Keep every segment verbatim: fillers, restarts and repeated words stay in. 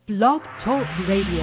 Blog Talk Radio.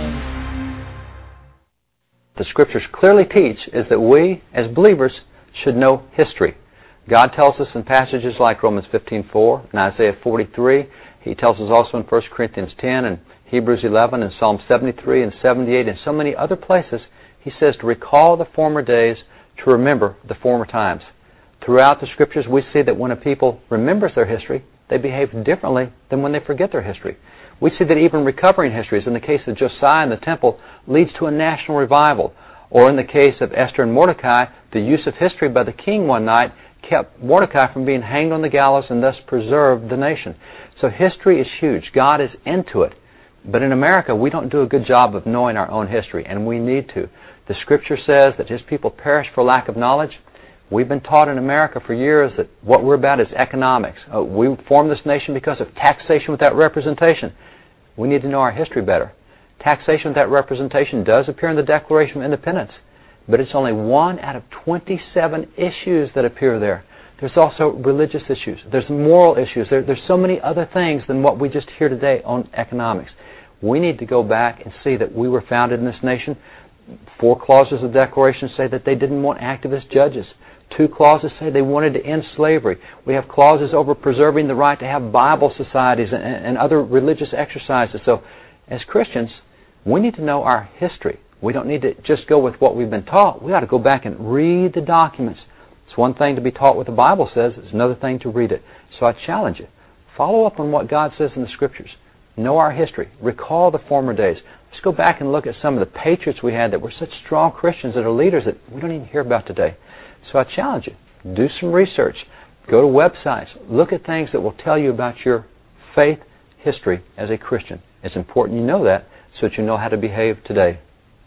The Scriptures clearly teach is that we, as believers, should know history. God tells us in passages like Romans fifteen four and Isaiah forty-three. He tells us also in First Corinthians ten and Hebrews eleven and Psalm seventy-three and seventy-eight and so many other places. He says to recall the former days, to remember the former times. Throughout the Scriptures, we see that when a people remembers their history, they behave differently than when they forget their history. We see that even recovering histories, in the case of Josiah and the temple, leads to a national revival. Or in the case of Esther and Mordecai, the use of history by the king one night kept Mordecai from being hanged on the gallows and thus preserved the nation. So history is huge. God is into it. But in America, we don't do a good job of knowing our own history, and we need to. The Scripture says that His people perish for lack of knowledge. We've been taught in America for years that what we're about is economics. Uh, we formed this nation because of taxation without representation. We need to know our history better. Taxation without representation does appear in the Declaration of Independence, but it's only one out of twenty-seven issues that appear there. There's also religious issues. There's moral issues. There, there's so many other things than what we just hear today on economics. We need to go back and see that we were founded in this nation. Four clauses of the Declaration say that they didn't want activist judges. Two clauses say they wanted to end slavery. We have clauses over preserving the right to have Bible societies and, and other religious exercises. So, as Christians, we need to know our history. We don't need to just go with what we've been taught. We ought to go back and read the documents. It's one thing to be taught what the Bible says. It's another thing to read it. So I challenge you. Follow up on what God says in the Scriptures. Know our history. Recall the former days. Let's go back and look at some of the patriots we had that were such strong Christians that are leaders that we don't even hear about today. So I challenge you. Do some research. Go to websites. Look at things that will tell you about your faith history as a Christian. It's important you know that so that you know how to behave today.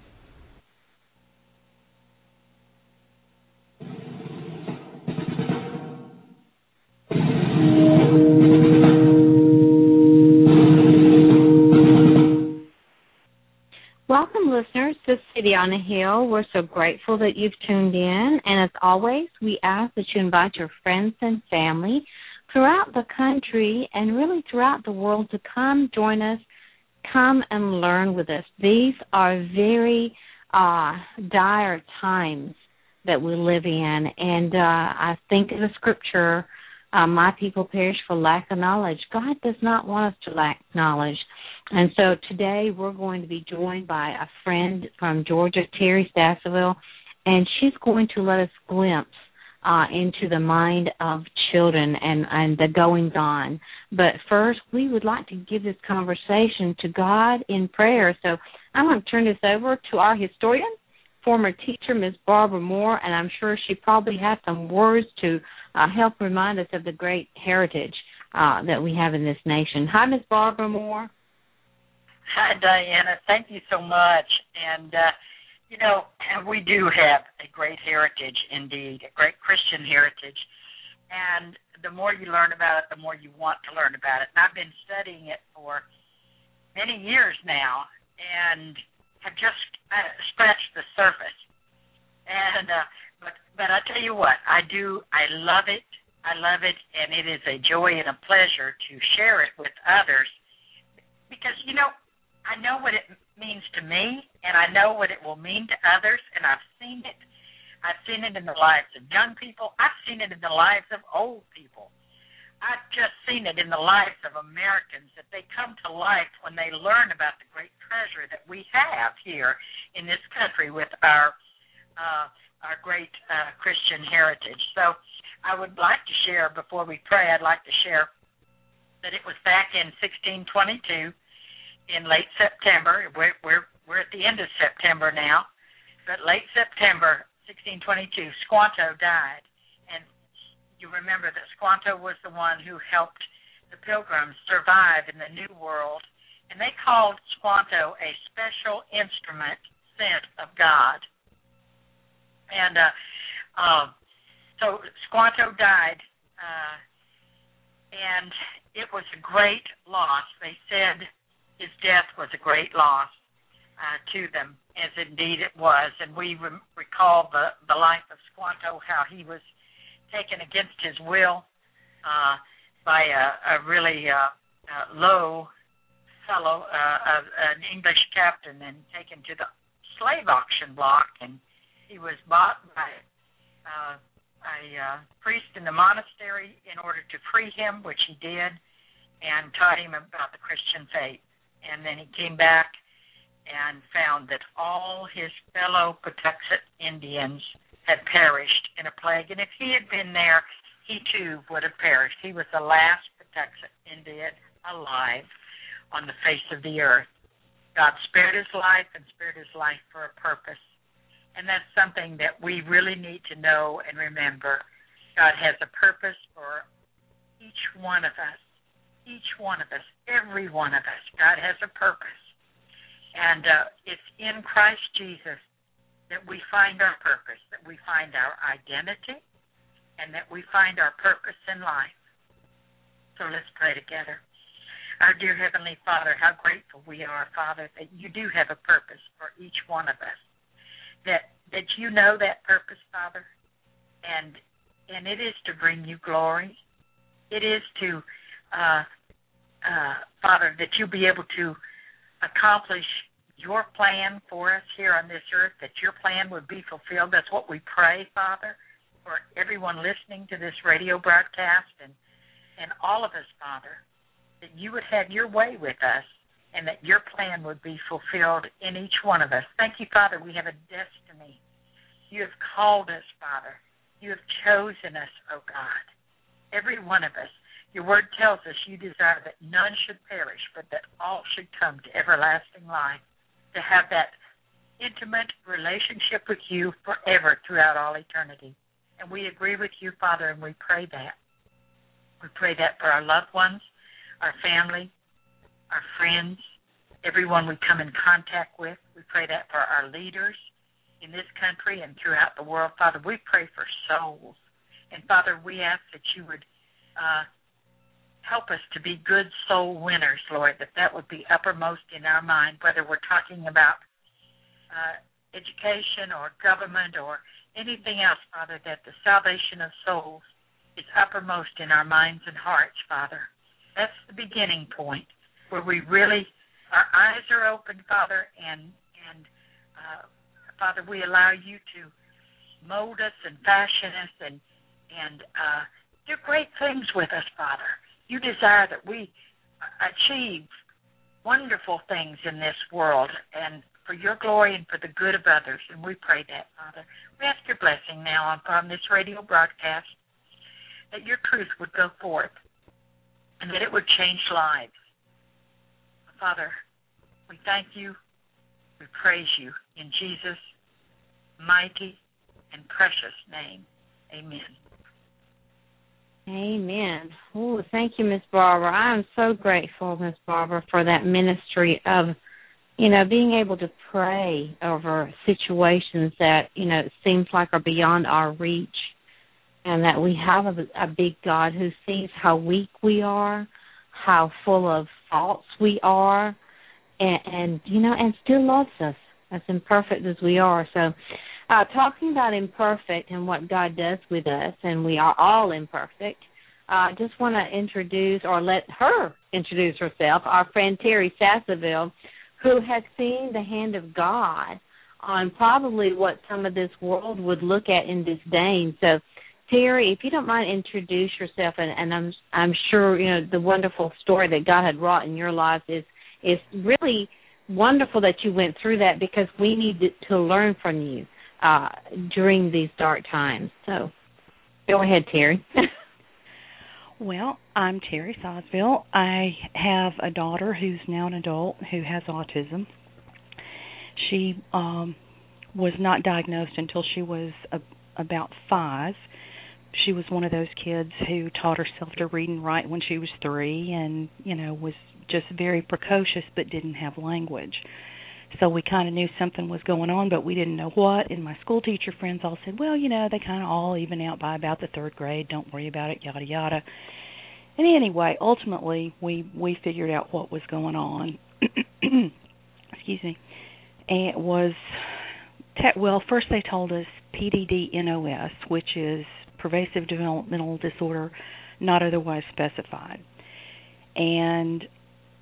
Welcome, listeners, to City on a Hill. We're so grateful that you've tuned in. And as always, we ask that you invite your friends and family throughout the country and really throughout the world to come join us, come and learn with us. These are very uh, dire times that we live in. And uh, I think of the Scripture, uh, my people perish for lack of knowledge. God does not want us to lack knowledge. And so today we're going to be joined by a friend from Georgia, Terry Stasseville, and she's going to let us glimpse uh, into the mind of children and, and the goings-on. But first, we would like to give this conversation to God in prayer. So I'm going to turn this over to our historian, former teacher, Miz Barbara Moore, and I'm sure she probably has some words to uh, help remind us of the great heritage uh, that we have in this nation. Hi, Miz Barbara Moore. Hi, Diana. Thank you so much. And, uh, you know, we do have a great heritage indeed, a great Christian heritage. And the more you learn about it, the more you want to learn about it. And I've been studying it for many years now and have just uh, scratched the surface. And uh, but but I tell you what, I do, I love it. I love it, and it is a joy and a pleasure to share it with others because, you know, I know what it means to me, and I know what it will mean to others, and I've seen it. I've seen it in the lives of young people. I've seen it in the lives of old people. I've just seen it in the lives of Americans, that they come to life when they learn about the great treasure that we have here in this country with our uh, our great uh, Christian heritage. So I would like to share, before we pray, I'd like to share that it was back in sixteen twenty-two, in late September. We're, we're, we're at the end of September now, but late September sixteen twenty-two, Squanto died. And you remember that Squanto was the one who helped the Pilgrims survive in the New World, and they called Squanto a special instrument sent of God. And uh, uh, so Squanto died, uh, and it was a great loss. They said his death was a great loss uh, to them, as indeed it was. And we re- recall the, the life of Squanto, how he was taken against his will uh, by a, a really uh, uh, low fellow, uh, uh, an English captain, and taken to the slave auction block, and he was bought by uh, a uh, priest in the monastery in order to free him, which he did, and taught him about the Christian faith. And then he came back and found that all his fellow Patuxet Indians had perished in a plague. And if he had been there, he too would have perished. He was the last Patuxet Indian alive on the face of the earth. God spared his life and spared his life for a purpose. And that's something that we really need to know and remember. God has a purpose for each one of us. Each one of us, every one of us. God has a purpose. And uh, it's in Christ Jesus that we find our purpose, that we find our identity, and that we find our purpose in life. So let's pray together. Our dear Heavenly Father, how grateful we are, Father, that you do have a purpose for each one of us, that that you know that purpose, Father, and and it is to bring you glory. It is to, uh, uh, Father, that you be able to accomplish your plan for us here on this earth, that your plan would be fulfilled. That's what we pray, Father, for everyone listening to this radio broadcast and, and all of us, Father, that you would have your way with us and that your plan would be fulfilled in each one of us. Thank you, Father, we have a destiny. You have called us, Father. You have chosen us, oh God, every one of us. Your word tells us you desire that none should perish, but that all should come to everlasting life, to have that intimate relationship with you forever throughout all eternity. And we agree with you, Father, and we pray that. We pray that for our loved ones, our family, our friends, everyone we come in contact with. We pray that for our leaders in this country and throughout the world. Father, we pray for souls. And, Father, we ask that you would uh, help us to be good soul winners, Lord, that that would be uppermost in our mind, whether we're talking about uh, education or government or anything else, Father, that the salvation of souls is uppermost in our minds and hearts, Father. That's the beginning point where we really, our eyes are open, Father, and, and uh, Father, we allow you to mold us and fashion us and, and uh, do great things with us, Father. You desire that we achieve wonderful things in this world and for your glory and for the good of others, and we pray that, Father. We ask your blessing now upon this radio broadcast, that your truth would go forth and that it would change lives. Father, we thank you, we praise you in Jesus' mighty and precious name. Amen. Amen. Oh, thank you, Miss Barbara. I'm so grateful, Miss Barbara, for that ministry of, you know, being able to pray over situations that, you know, it seems like are beyond our reach, and that we have a, a big God who sees how weak we are, how full of faults we are, and, and you know, and still loves us as imperfect as we are. So, Uh, talking about imperfect and what God does with us, and we are all imperfect, I uh, just want to introduce, or let her introduce herself, our friend Terry Sassaville, who has seen the hand of God on probably what some of this world would look at in disdain. So, Terry, if you don't mind, introduce yourself, and, and I'm I'm sure you know the wonderful story that God had wrought in your life is is really wonderful that you went through that, because we need to, to learn from you Uh, during these dark times. So, go ahead, Terry. Well, I'm Terry Sassaville. I have a daughter who's now an adult who has autism. She um, was not diagnosed until she was a, about five. She was one of those kids who taught herself to read and write when she was three, and you know was just very precocious but didn't have language. So we kind of knew something was going on, but we didn't know what. And my school teacher friends all said, well, you know, they kind of all even out by about the third grade. Don't worry about it, yada, yada. And anyway, ultimately, we, we figured out what was going on. Excuse me. And it was, te- well, first they told us P D D N O S, which is pervasive developmental disorder not otherwise specified. And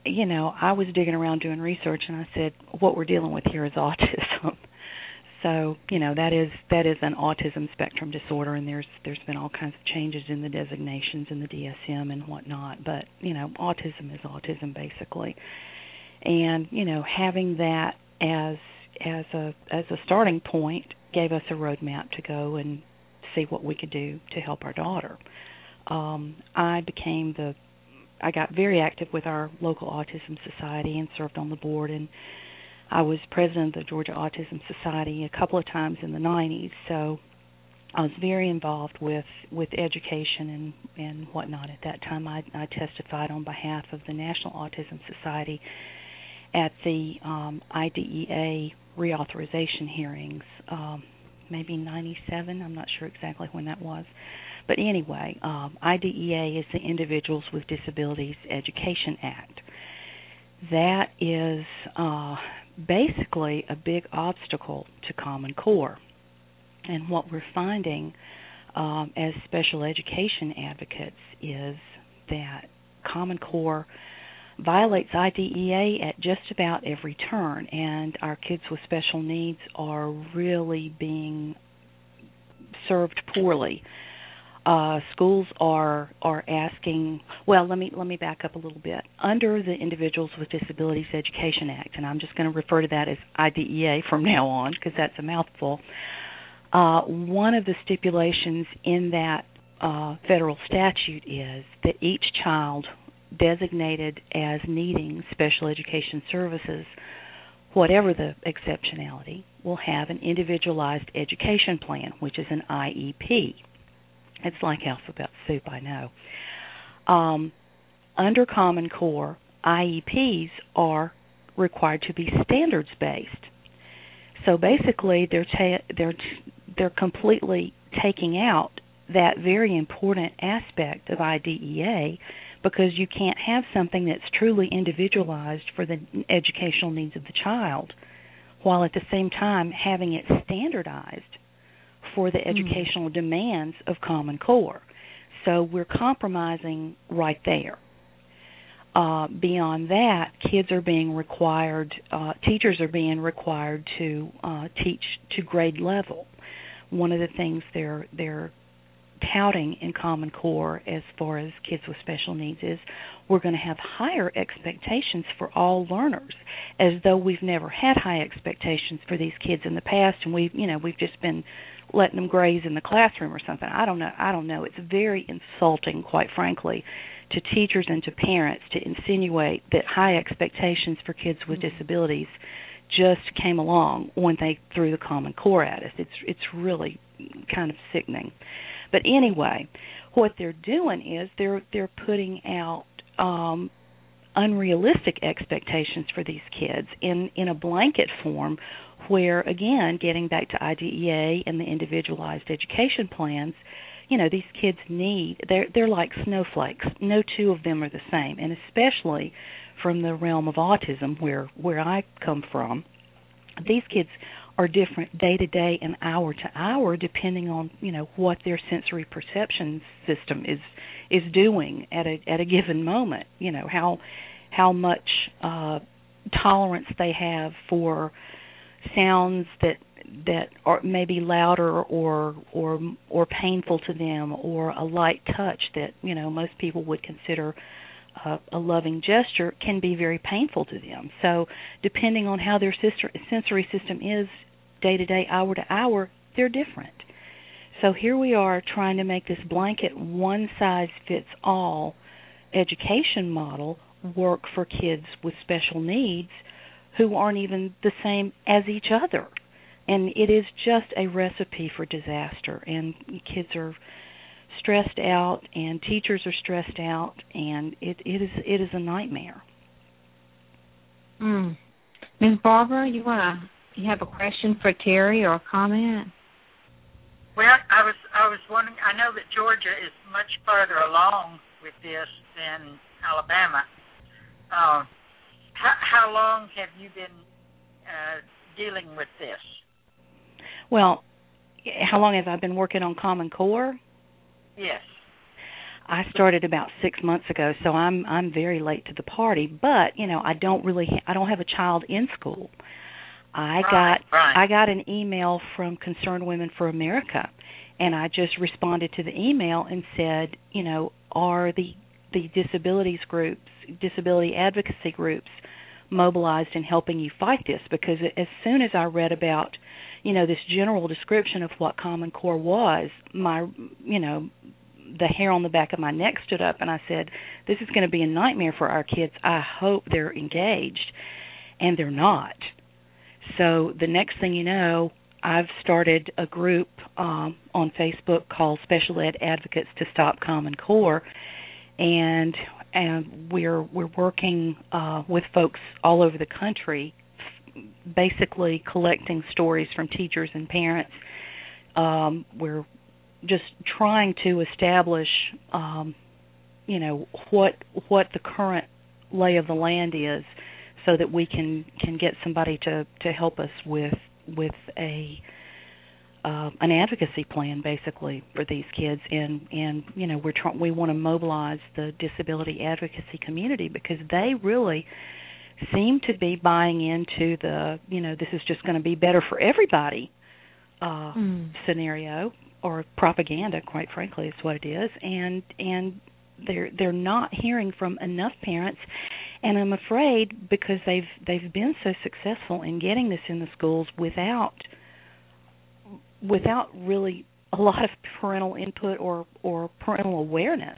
you know, I was digging around doing research, and I said, what we're dealing with here is autism. So, you know, that is that is an autism spectrum disorder, and there's there's been all kinds of changes in the designations in the D S M and whatnot. But, you know, autism is autism basically. And, you know, having that as as a as a starting point gave us a roadmap to go and see what we could do to help our daughter. Um, I became the I got very active with our local autism society and served on the board, and I was president of the Georgia Autism Society a couple of times in the nineties, so I was very involved with, with education and, and whatnot. At that time, I, I testified on behalf of the National Autism Society at the um, I D E A reauthorization hearings, um, maybe ninety-seven, I'm not sure exactly when that was. But anyway, um, I D E A is the Individuals with Disabilities Education Act. That is uh, basically a big obstacle to Common Core. And what we're finding um, as special education advocates is that Common Core violates I D E A at just about every turn, and our kids with special needs are really being served poorly. Uh, schools are are asking. Well, let me let me back up a little bit. Under the Individuals with Disabilities Education Act, and I'm just going to refer to that as I D E A from now on because that's a mouthful. Uh, one of the stipulations in that uh, federal statute is that each child designated as needing special education services, whatever the exceptionality, will have an individualized education plan, which is an I E P. It's like alphabet soup, I know. Um, under Common Core, I E Ps are required to be standards-based. So basically, they're ta- they're they're completely taking out that very important aspect of I D E A because you can't have something that's truly individualized for the educational needs of the child, while at the same time having it standardized for the educational mm. demands of Common Core. So we're compromising right there. Uh, beyond that, kids are being required, uh, teachers are being required to uh, teach to grade level. One of the things they're they're touting in Common Core as far as kids with special needs is we're going to have higher expectations for all learners, as though we've never had high expectations for these kids in the past, and we've you know we've just been letting them graze in the classroom or something. I don't know. I don't know. It's very insulting, quite frankly, to teachers and to parents to insinuate that high expectations for kids with mm-hmm. disabilities just came along when they threw the Common Core at us. It's it's really kind of sickening. But anyway, what they're doing is they're they're putting out um, unrealistic expectations for these kids in, in a blanket form where, again, getting back to I D E A and the individualized education plans, you know, these kids need, they're, they're like snowflakes. No two of them are the same, and especially from the realm of autism where, where I come from, these kids are different day to day and hour to hour depending on, you know, what their sensory perception system is is doing at a at a given moment. You know, how how much uh, tolerance they have for sounds that that are maybe louder or or or painful to them, or a light touch that, you know, most people would consider Uh, a loving gesture can be very painful to them. So depending on how their sister, sensory system is day to day, hour to hour, they're different. So here we are trying to make this blanket one-size-fits-all education model work for kids with special needs who aren't even the same as each other. And it is just a recipe for disaster. And kids are stressed out, and teachers are stressed out, and it, it is it is a nightmare. Mm. Miz Barbara, you wanna you have a question for Terry or a comment? Well, I was I was wondering. I know that Georgia is much further along with this than Alabama. Uh, how, how long have you been uh, dealing with this? Well, how long have I been working on Common Core? Yes. I started about six months ago, so I'm I'm very late to the party. But you know, I don't really I don't have a child in school. I right, got right. I got an email from Concerned Women for America, and I just responded to the email and said, you know, are the the disabilities groups, disability advocacy groups, mobilized in helping you fight this? Because as soon as I read about, you know, this general description of what Common Core was, my, you know, the hair on the back of my neck stood up, and I said, this is going to be a nightmare for our kids. I hope they're engaged, and they're not. So the next thing you know, I've started a group um, on Facebook called Special Ed Advocates to Stop Common Core, and and we're we're working uh, with folks all over the country, basically collecting stories from teachers and parents. Um, we're just trying to establish, um, you know, what what the current lay of the land is, so that we can, can get somebody to, to help us with with a uh, an advocacy plan, basically, for these kids. And, and you know, we're try- we want to mobilize the disability advocacy community, because they really seem to be buying into the, you know, this is just going to be better for everybody uh, mm. scenario, or propaganda, quite frankly, is what it is. And and they're they're not hearing from enough parents. And I'm afraid, because they've they've been so successful in getting this in the schools without without really a lot of parental input or, or parental awareness.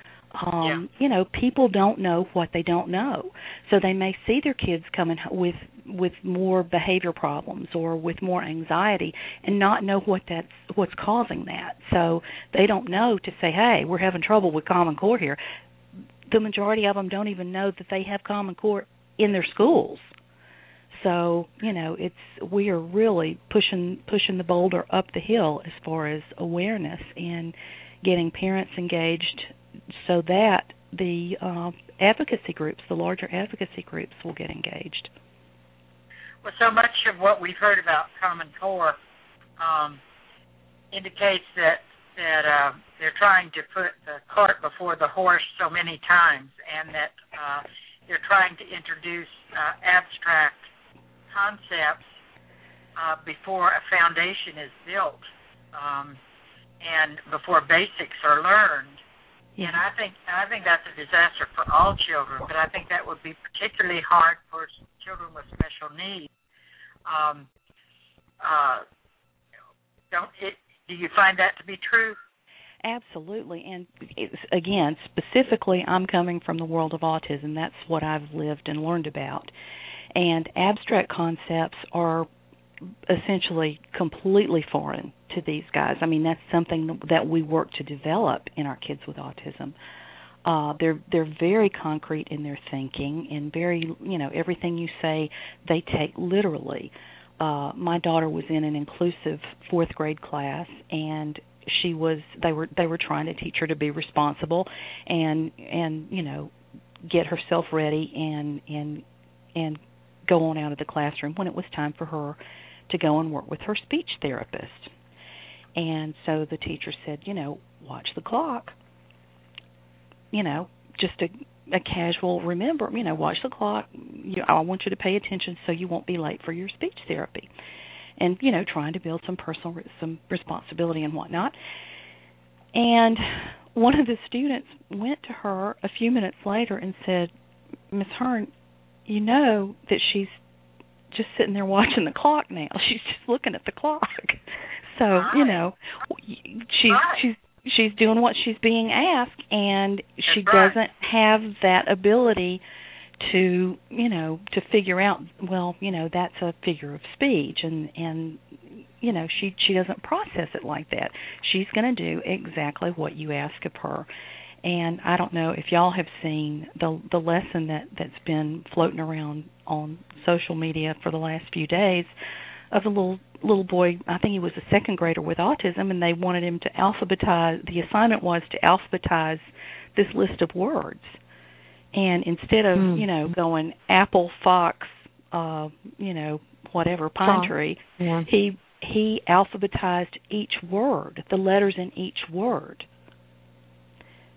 Um, yeah. You know, people don't know what they don't know. So they may see their kids coming with with more behavior problems or with more anxiety, and not know what that's what's causing that. So they don't know to say, hey, we're having trouble with Common Core here. The majority of them don't even know that they have Common Core in their schools. So, you know, it's we are really pushing pushing the boulder up the hill as far as awareness and getting parents engaged, so that the uh, advocacy groups, the larger advocacy groups, will get engaged. Well, so much of what we've heard about Common Core um, indicates that that uh, they're trying to put the cart before the horse so many times, and that uh, they're trying to introduce uh, abstract concepts uh, before a foundation is built, um, and before basics are learned. Yeah. And I think I think that's a disaster for all children, but I think that would be particularly hard for children with special needs. Um, uh, don't it? Do you find that to be true? Absolutely. And again, specifically, I'm coming from the world of autism. That's what I've lived and learned about. And abstract concepts are essentially completely foreign to these guys. I mean, that's something that we work to develop in our kids with autism. Uh, they're they're very concrete in their thinking, and very, you know, everything you say they take literally. Uh, my daughter was in an inclusive fourth grade class, and she was they were they were trying to teach her to be responsible and and you know get herself ready and and and go on out of the classroom when it was time for her to go and work with her speech therapist. And so the teacher said, you know, watch the clock. You know, just a, a casual remember, you know, watch the clock. You, I want you to pay attention so you won't be late for your speech therapy. And, you know, trying to build some personal, some responsibility and whatnot. And one of the students went to her a few minutes later and said, Miss Hearn, you know that she's just sitting there watching the clock now. She's just looking at the clock. So, right. you know, she's right. she's she's doing what she's being asked, and she That's doesn't right. have that ability to, you know, to figure out, well, you know, that's a figure of speech, and, and you know, she, she doesn't process it like that. She's going to do exactly what you ask of her. And I don't know if y'all have seen the the lesson that, that's been floating around on social media for the last few days of a little little boy, I think he was a second grader with autism, and they wanted him to alphabetize, the assignment was to alphabetize this list of words. And instead of, mm. you know, going apple, fox, uh, you know, whatever, pine oh, tree, yeah. he he alphabetized each word, the letters in each word.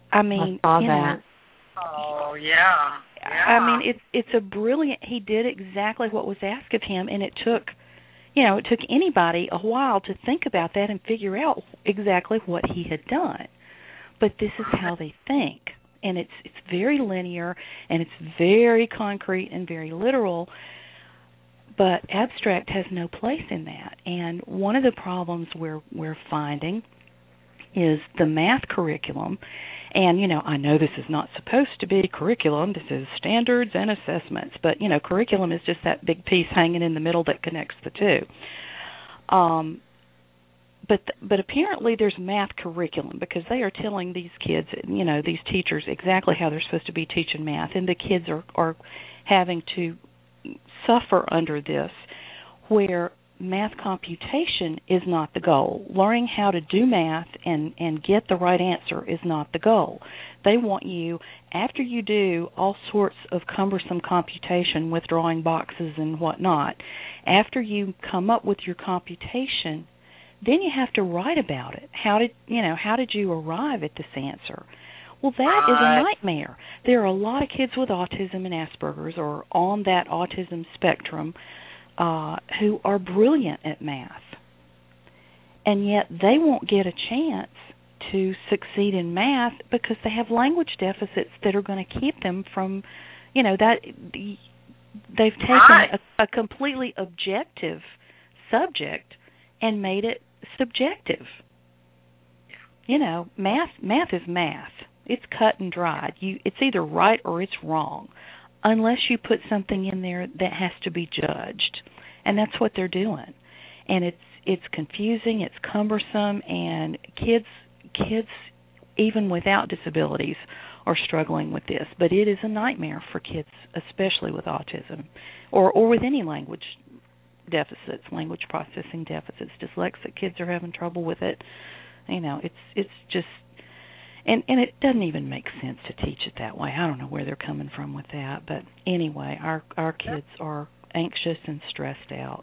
I mean, I saw you that. know, Oh, yeah. yeah. I mean, it's it's a brilliant. He did exactly what was asked of him, and it took, you know, it took anybody a while to think about that and figure out exactly what he had done. But this is how they think, and it's it's very linear, and it's very concrete and very literal. But abstract has no place in that. And one of the problems we're we're finding is the math curriculum. And, you know, I know this is not supposed to be curriculum. This is standards and assessments. But, you know, curriculum is just that big piece hanging in the middle that connects the two. Um, but but apparently there's math curriculum because they are telling these kids, you know, these teachers exactly how they're supposed to be teaching math. And the kids are, are having to suffer under this, where math computation is not the goal. Learning how to do math and, and get the right answer is not the goal. They want you, after you do all sorts of cumbersome computation, withdrawing boxes and whatnot, after you come up with your computation, then you have to write about it. How did you know? How did you arrive at this answer? Well, that is a nightmare. There are a lot of kids with autism and Asperger's, or on that autism spectrum, uh, who are brilliant at math, and yet they won't get a chance to succeed in math because they have language deficits that are going to keep them from, you know, that they've taken a, a completely objective subject and made it subjective. You know, math math is math. It's cut and dried. You, it's either right or it's wrong, unless you put something in there that has to be judged, and that's what they're doing. And it's it's confusing, it's cumbersome, and kids kids even without disabilities are struggling with this. But it is a nightmare for kids, especially with autism, or or with any language deficits, language processing deficits. Dyslexic kids are having trouble with it. You know, it's it's just. And and it doesn't even make sense to teach it that way. I don't know where they're coming from with that. But anyway, our our kids are anxious and stressed out.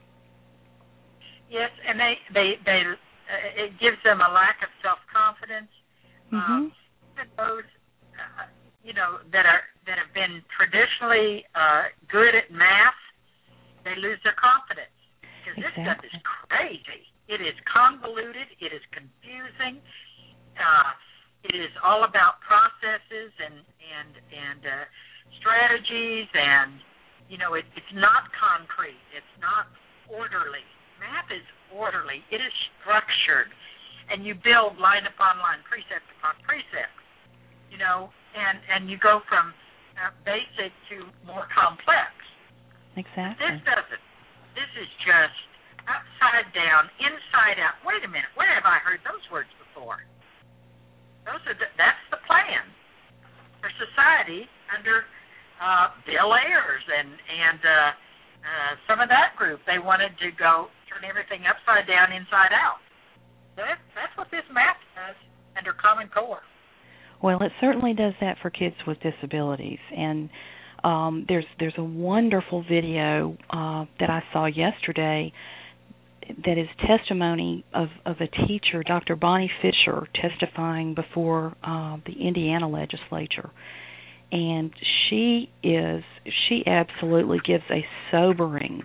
Yes, and they they they uh, it gives them a lack of self confidence. Mm-hmm. Um, those uh, you know that are that have been traditionally uh, good at math, they lose their confidence because exactly. This stuff is crazy. It is convoluted. It is confusing. Uh, It is all about processes and and and uh, strategies, and you know it, it's not concrete. It's not orderly. Math is orderly. It is structured, and you build line upon line, precept upon precept. You know, and and you go from uh, basic to more complex. Exactly. This doesn't. This is just upside down, inside out. Wait a minute. Where have I heard those words before? Those are the, that's the plan for society under uh, Bill Ayers and and uh, uh, some of that group. They wanted to go turn everything upside down, inside out. That, that's what this math does under Common Core. Well, it certainly does that for kids with disabilities, and um, there's there's a wonderful video uh, that I saw yesterday that is testimony of, of a teacher, Doctor Bonnie Fisher, testifying before uh, the Indiana legislature. And she is, she absolutely gives a sobering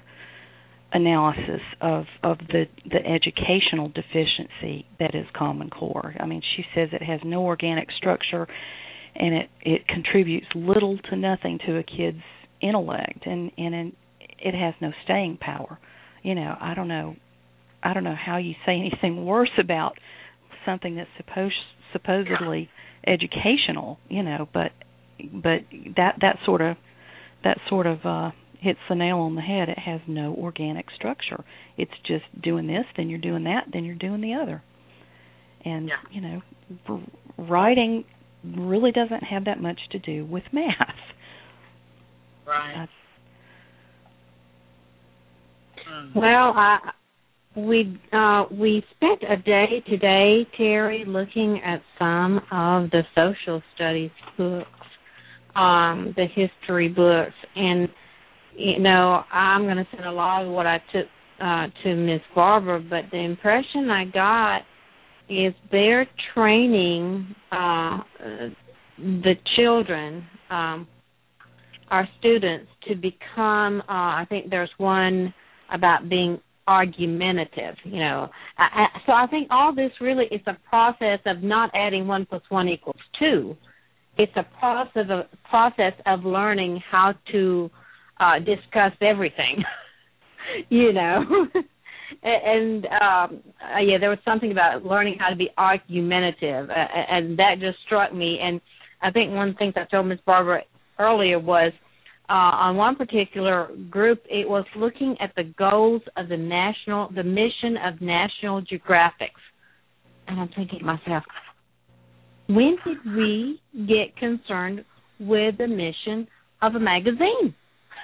analysis of, of the, the educational deficiency that is Common Core. I mean, she says it has no organic structure, and it, it contributes little to nothing to a kid's intellect, and, and it has no staying power. You know, I don't know I don't know how you say anything worse about something that's supposed supposedly educational, you know, but but that that sort of that sort of uh, hits the nail on the head. It has no organic structure. It's just doing this, then you're doing that, then you're doing the other. And yeah. you know, writing really doesn't have that much to do with math. Right. Uh, mm. Well, I. We uh, we spent a day today, Terry, looking at some of the social studies books, um, the history books, and you know I'm going to send a lot of what I took uh, to Miss Barbara. But the impression I got is they're training uh, the children, um, our students, to become, uh, I think there's one about being argumentative, you know. I, I, so I think all this really is a process of not adding one plus one equals two. It's a process of, process of learning how to uh, discuss everything, you know. And, um, uh, yeah, there was something about learning how to be argumentative, uh, and that just struck me. And I think one of the things I told Miz Barbara earlier was uh, on one particular group, it was looking at the goals of the national, the mission of National Geographic. And I'm thinking to myself, when did we get concerned with the mission of a magazine?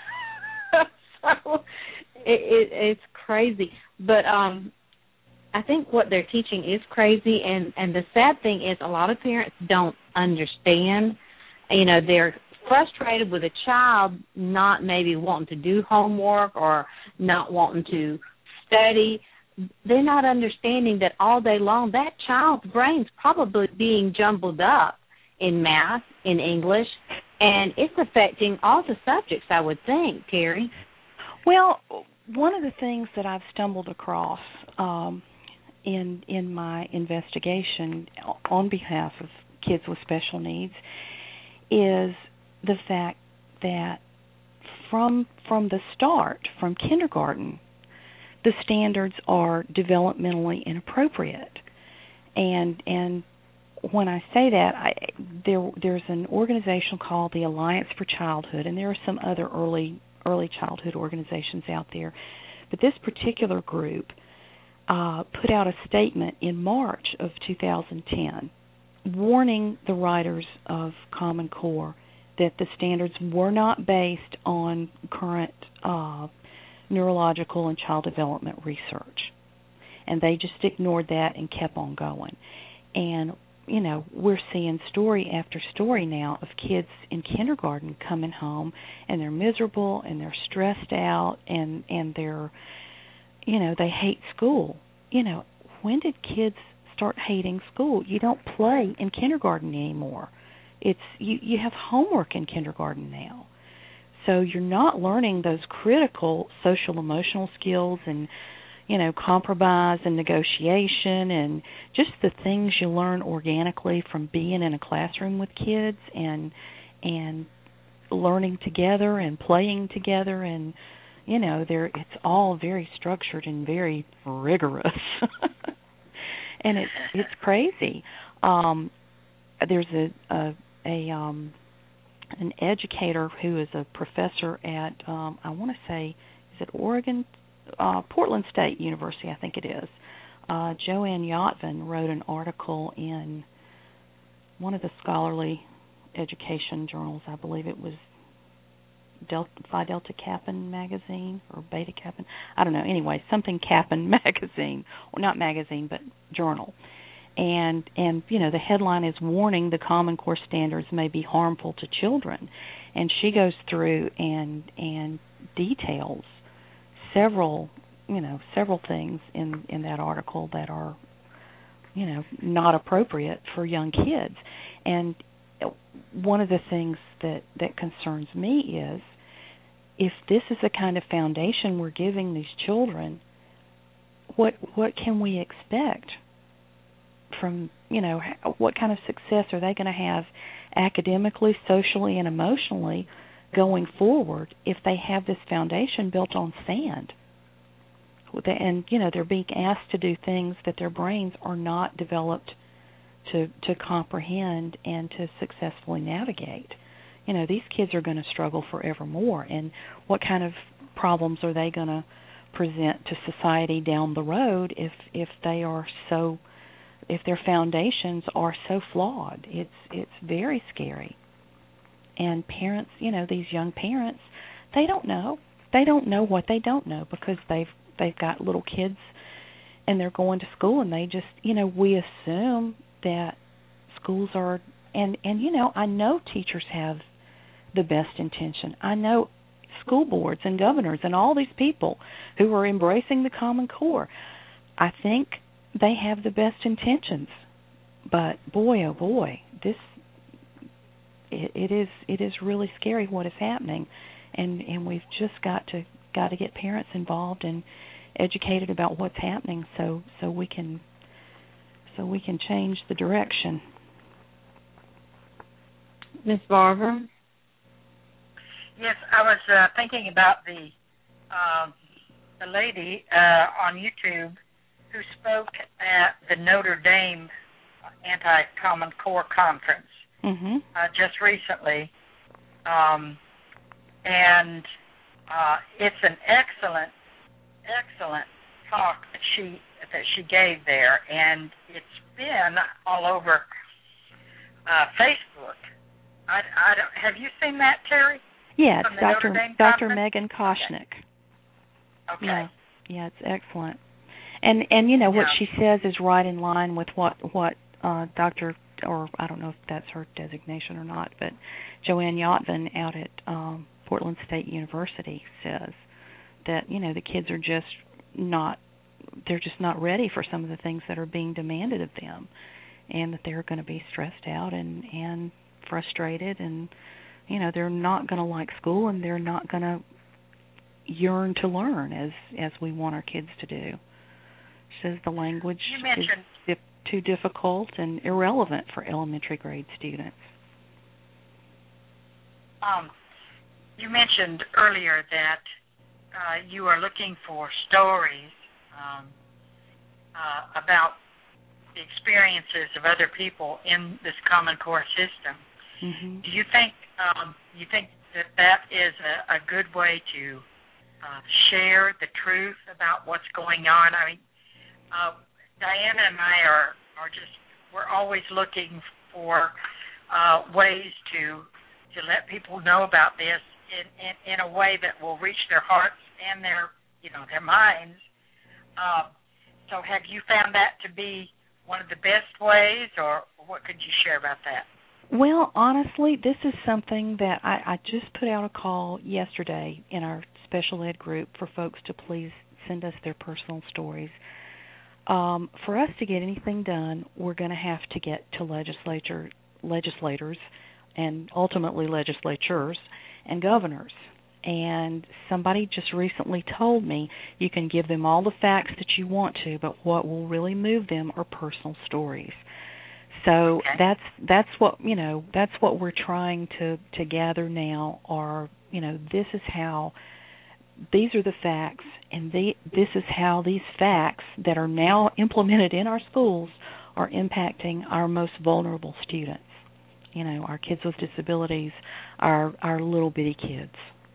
So it, it, it's crazy. But um, I think what they're teaching is crazy, and, and the sad thing is a lot of parents don't understand. You know, they're frustrated with a child not maybe wanting to do homework or not wanting to study. They're not understanding that all day long that child's brain's probably being jumbled up in math, in English, and it's affecting all the subjects, I would think, Terry. Well, one of the things that I've stumbled across um, in in my investigation on behalf of kids with special needs is the fact that from from the start, from kindergarten, the standards are developmentally inappropriate. And and when I say that, I, there there's an organization called the Alliance for Childhood, and there are some other early early childhood organizations out there. But this particular group uh, put out a statement in March of two thousand ten warning the writers of Common Core that the standards were not based on current uh, neurological and child development research. And they just ignored that and kept on going. And, you know, we're seeing story after story now of kids in kindergarten coming home and they're miserable and they're stressed out and, and they're, you know, they hate school. You know, when did kids start hating school? You don't play in kindergarten anymore. It's you, you have homework in kindergarten now. So you're not learning those critical social emotional skills and, you know, compromise and negotiation and just the things you learn organically from being in a classroom with kids and and learning together and playing together, and you know, there it's all very structured and very rigorous. And it's it's crazy. Um, there's a, a a um, an educator who is a professor at um, I want to say is it Oregon, uh, Portland State University, I think it is. Uh, Joanne Yotvin wrote an article in one of the scholarly education journals. I believe it was Delta, Phi Delta Kappan magazine or Beta Kappan. I don't know. Anyway, something Kappan magazine, or not magazine, but journal. And, and you know, the headline is warning the Common Core standards may be harmful to children. And she goes through and and details several, you know, several things in, in that article that are, you know, not appropriate for young kids. And one of the things that, that concerns me is if this is the kind of foundation we're giving these children, what what can we expect from, you know, what kind of success are they going to have academically, socially, and emotionally going forward if they have this foundation built on sand? And, you know, they're being asked to do things that their brains are not developed to to comprehend and to successfully navigate. You know, these kids are going to struggle forevermore, and what kind of problems are they going to present to society down the road if if they are so, if their foundations are so flawed? It's it's very scary. And parents, you know, these young parents, they don't know. They don't know what they don't know because they've they've got little kids and they're going to school, and they just, you know, we assume that schools are, and, and you know, I know teachers have the best intention. I know school boards and governors and all these people who are embracing the Common Core. I think they have the best intentions, but boy, oh boy, this it, it is it is really scary what is happening, and and we've just got to got to get parents involved and educated about what's happening, so so we can so we can change the direction. Miz Barber? Yes, I was uh, thinking about the uh, the lady uh, on YouTube who spoke at the Notre Dame Anti-Common Core Conference mm-hmm. uh, just recently, um, and uh, it's an excellent, excellent talk that she that she gave there, and it's been all over uh, Facebook. I, I don't, have you seen that, Terry? Yeah, From it's the Doctor Notre Dame Doctor Conference? Megan Koshnick. Okay. Yeah, yeah, it's excellent. And and you know what Yeah. she says is right in line with what what uh, Doctor or I don't know if that's her designation or not, but Joanne Yotvin out at um, Portland State University says that you know the kids are just not they're just not ready for some of the things that are being demanded of them, and that they're going to be stressed out and and frustrated, and you know they're not going to like school, and they're not going to yearn to learn as as we want our kids to do. Says the language is dip, too difficult and irrelevant for elementary grade students. Um, you mentioned earlier that uh, you are looking for stories um, uh, about the experiences of other people in this Common Core system. Mm-hmm. Do you think um, you think that that is a, a good way to uh, share the truth about what's going on? I mean, uh, Diana and I are, are just, we're always looking for uh, ways to to let people know about this in, in, in a way that will reach their hearts and their, you know, their minds. Uh, so have you found that to be one of the best ways, or what could you share about that? Well, honestly, this is something that I, I just put out a call yesterday in our special ed group for folks to please send us their personal stories. Um, for us to get anything done, we're going to have to get to legislature, legislators and ultimately legislatures and governors. And somebody just recently told me you can give them all the facts that you want to, but what will really move them are personal stories. So okay. that's that's what you know. That's what we're trying to, to gather now. Are you know this is how these are the facts, and the, this is how these facts that are now implemented in our schools are impacting our most vulnerable students. You know, our kids with disabilities, our our little bitty kids.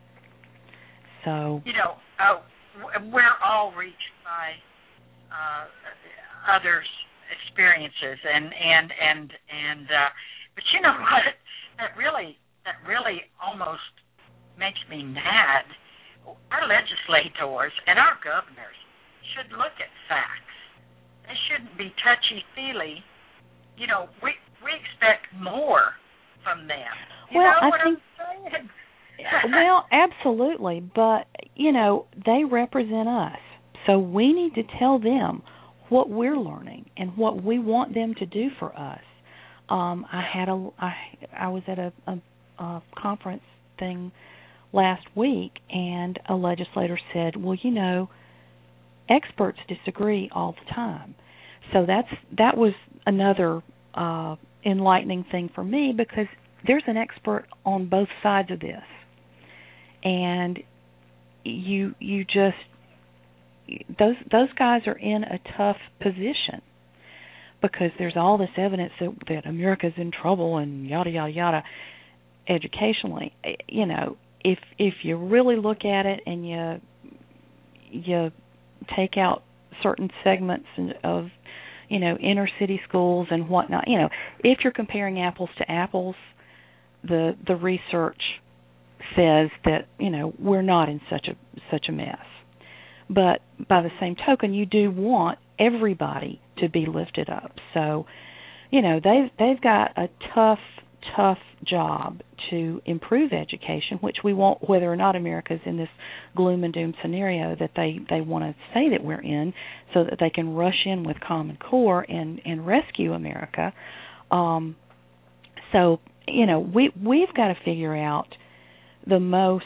So you know, uh, we're all reached by uh, others' experiences, and and and and. Uh, but you know what? That really that really almost makes me mad. Our legislators and our governors should look at facts. They shouldn't be touchy-feely. You know, we we expect more from them. You well, know I what think, I'm saying? well, absolutely. But, you know, they represent us. So we need to tell them what we're learning and what we want them to do for us. Um, I had a, I, I was at a, a, a conference thing last week, and a legislator said, well, you know, experts disagree all the time. So that's that was another uh, enlightening thing for me, because there's an expert on both sides of this. And you you just, those those guys are in a tough position, because there's all this evidence that, that America's in trouble and yada, yada, yada, educationally. You know, If if you really look at it and you you take out certain segments of, you know, inner city schools and whatnot, you know, if you're comparing apples to apples, the the research says that, you know, we're not in such a such a mess. But by the same token, you do want everybody to be lifted up. So, you know, they've they've got a tough tough job to improve education, which we want, whether or not America's in this gloom and doom scenario that they, they want to say that we're in, so that they can rush in with Common Core and, and rescue America. Um, so, you know, we, we've got to figure out the most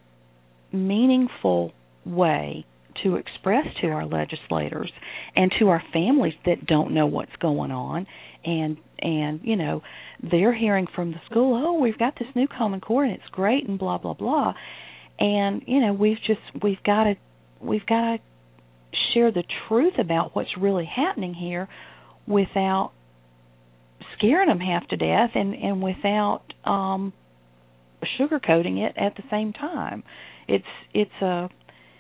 meaningful way to express to our legislators and to our families that don't know what's going on, and and you know, they're hearing from the school, oh, we've got this new Common Core and it's great and blah blah blah, and you know, we've just we've got to we've got to share the truth about what's really happening here without scaring them half to death and and without um sugarcoating it at the same time. It's it's a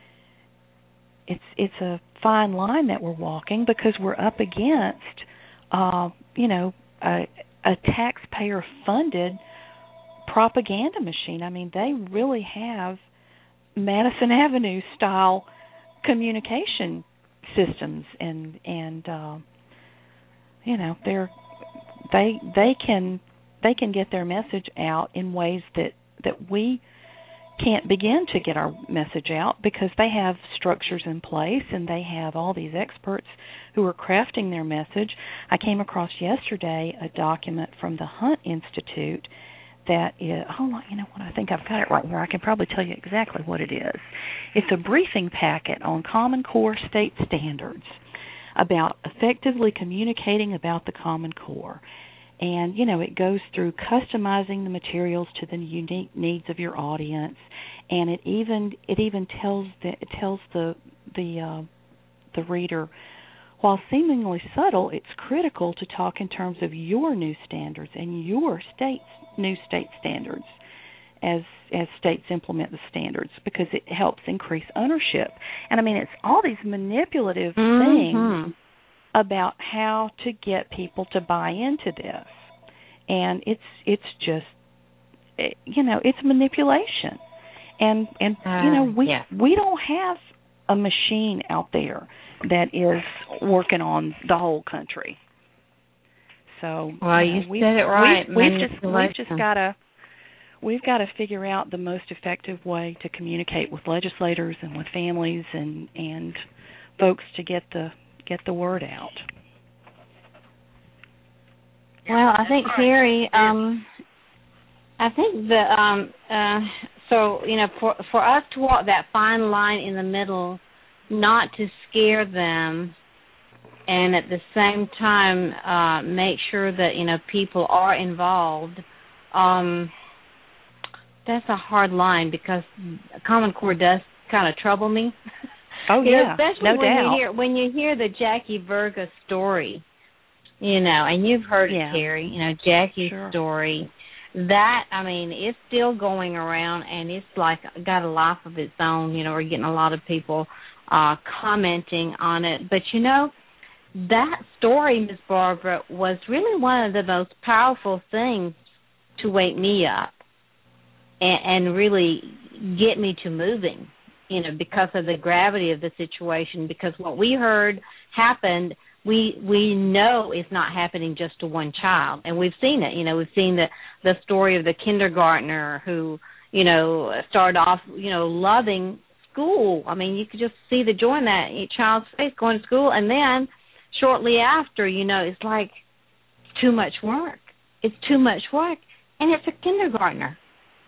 it's it's a fine line that we're walking, because we're up against uh, you know a, a taxpayer-funded propaganda machine. I mean, they really have Madison Avenue style communication systems, and and uh, you know they're they they can they can get their message out in ways that that we can't begin to get our message out, because they have structures in place and they have all these experts who are crafting their message. I came across yesterday a document from the Hunt Institute that is, hold on, you know what, I think I've got it right here. I can probably tell you exactly what it is. It's a briefing packet on Common Core state standards about effectively communicating about the Common Core. And, you know, it goes through customizing the materials to the unique needs of your audience, and it even it even tells the it tells the the uh, the reader, while seemingly subtle, it's critical to talk in terms of your new standards and your state's new state standards as as states implement the standards, because it helps increase ownership. And I mean, it's all these manipulative mm-hmm. things about how to get people to buy into this, and it's it's just you know it's manipulation, and and uh, you know we yeah. we don't have a machine out there that is working on the whole country. So well, you, know, you we've, said it right. We've, we've just we've just got to we've got to figure out the most effective way to communicate with legislators and with families and and folks to get the get the word out. Well, I think, Terry, um, I think the um, uh, so you know for for us to walk that fine line in the middle, not to scare them, and at the same time uh, make sure that you know people are involved. Um, that's a hard line, because Common Core does kind of trouble me. Oh you yeah, know, especially no when doubt. you hear when you hear the Jackie Virga story, you know, and you've heard yeah. it, Terry. You know, Jackie's sure. story. That I mean, it's still going around, and it's like got a life of its own. You know, we're getting a lot of people uh, commenting on it. But you know, that story, Miss Barbara, was really one of the most powerful things to wake me up and, and really get me to moving. You know, because of the gravity of the situation, because what we heard happened, we we know it's not happening just to one child, and we've seen it. You know, we've seen the the story of the kindergartner who, you know, started off, you know, loving school. I mean, you could just see the joy in that child's face going to school, and then shortly after, you know, it's like it's too much work. It's too much work, and it's a kindergartner.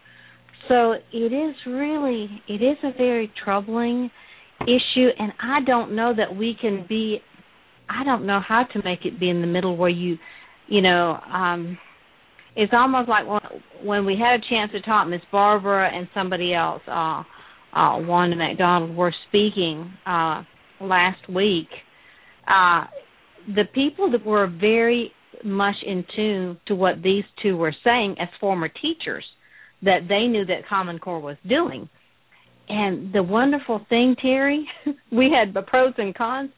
So it is really, it is a very troubling issue, and I don't know that we can be, I don't know how to make it be in the middle where you, you know, um, it's almost like when, when we had a chance to talk, Miss Barbara and somebody else, uh, uh, Wanda McDonald, were speaking uh, last week. Uh, the people that were very much in tune to what these two were saying as former teachers, that they knew that Common Core was doing. And the wonderful thing, Terry, we had the pros and cons,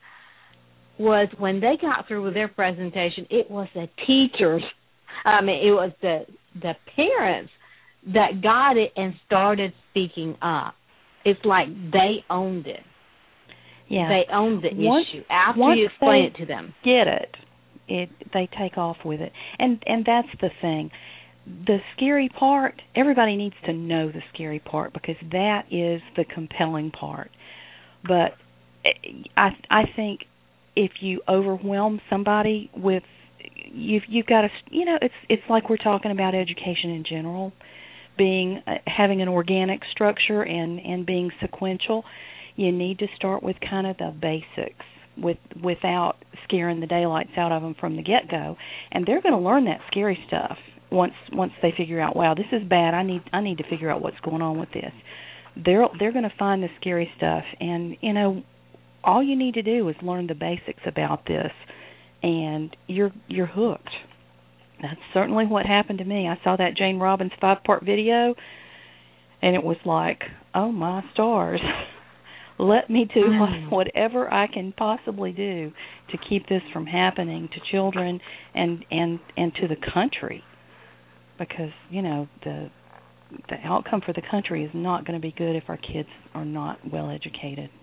was when they got through with their presentation, it was the teachers, I mean, it was the the parents that got it and started speaking up. It's like they owned it. Yeah. They owned the once, issue after once you explain they it to them. Get it. It they take off with it. And and that's the thing. the scary part, everybody needs to know the scary part because that is the compelling part. But I I think if you overwhelm somebody with you've you've got to, you know, it's it's like we're talking about education in general, being uh, having an organic structure and and being sequential. You need to start with kind of the basics with without scaring the daylights out of them from the get-go, and they're going to learn that scary stuff once once they figure out, wow, this is bad. I need I need to figure out what's going on with this. They're they're going to find the scary stuff, and you know, all you need to do is learn the basics about this, and you're you're hooked. That's certainly what happened to me. I saw that Jane Robbins five-part video, and it was like, oh my stars. Let me do whatever I can possibly do to keep this from happening to children and, and, and to the country, because, you know, the the outcome for the country is not going to be good if our kids are not well educated.